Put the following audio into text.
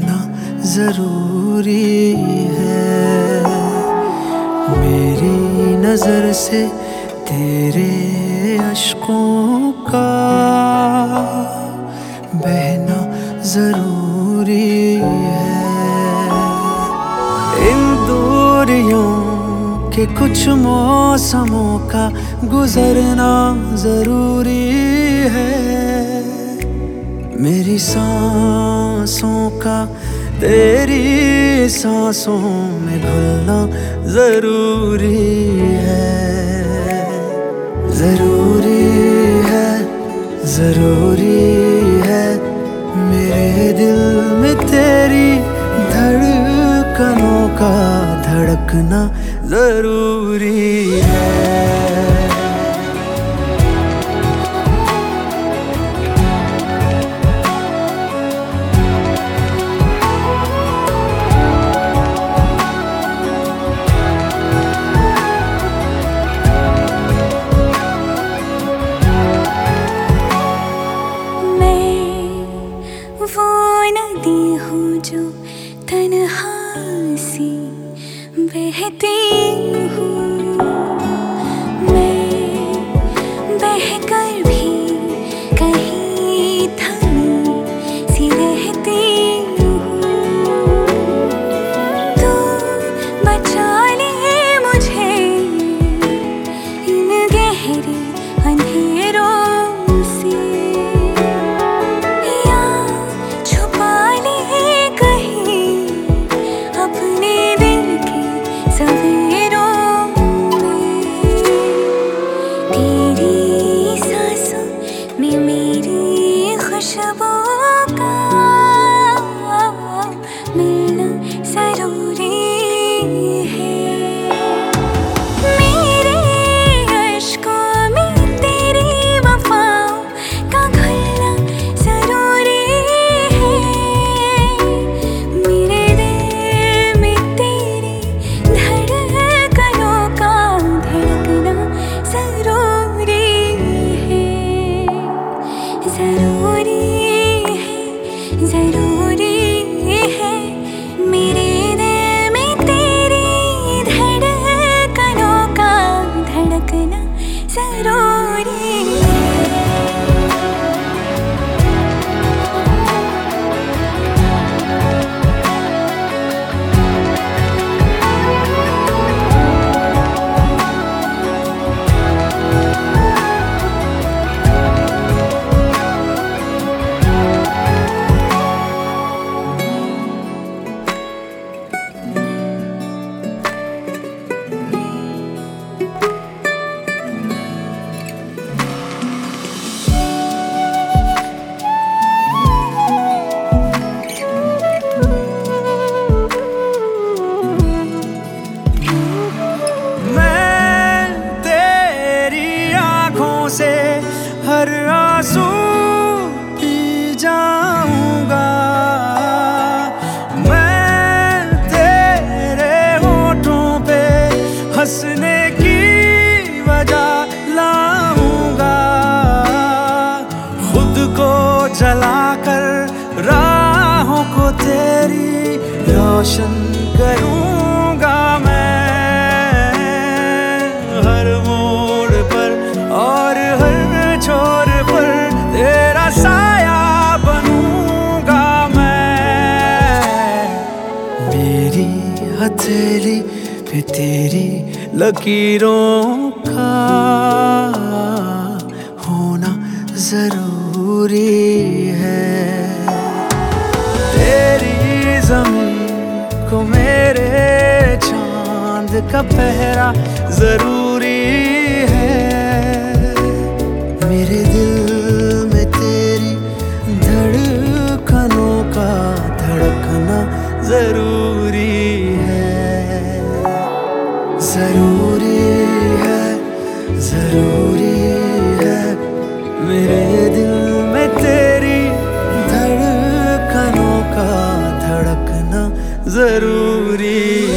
मिलना जरूरी है। मेरी नजर से तेरे अश्कों का बहना जरूरी है। इन दूरियों के कुछ मौसमों का गुजरना जरूरी है। मेरी सांसों का तेरी सांसों में घुलना जरूरी है। जरूरी है, जरूरी है, मेरे दिल में तेरी धड़कनों का धड़कना जरूरी है। वो नदी हूँ जो तन्हा सी बहती हूँ। मैं बहकर भी कहीं थमी सी रहती हूँ। तू बचा ले मुझे इन गहरे अंधेरों से, मेरी खुशबू का मिलना जरूरी है। मेरे अश्कों में तेरी वफाओं का घुलना जरूरी है। मेरे दिल में तेरी धड़कनों का धड़कना जरूरी है। जरूरी है, जरूरी है, मेरे दिल में तेरी धड़कनों का धड़कना जरूरी है। से हर आंसू पी जाऊंगा। मैं तेरे होठों पे हंसने की वजह लाऊंगा। खुद को जलाकर राहों को तेरी रोशन करूंगा। मैं हर मोड़ पर और हर छोर पर तेरा साया बनूंगा मैं। मेरी हथेली पे तेरी लकीरों का होना जरूरी है। तेरी ज़मीन को मेरे चांद का पहरा जरूरी है। मेरे दिल में तेरी धड़कनों का धड़कना जरूरी है। जरूरी है, जरूरी है, मेरे दिल में तेरी धड़कनों का धड़कना जरूरी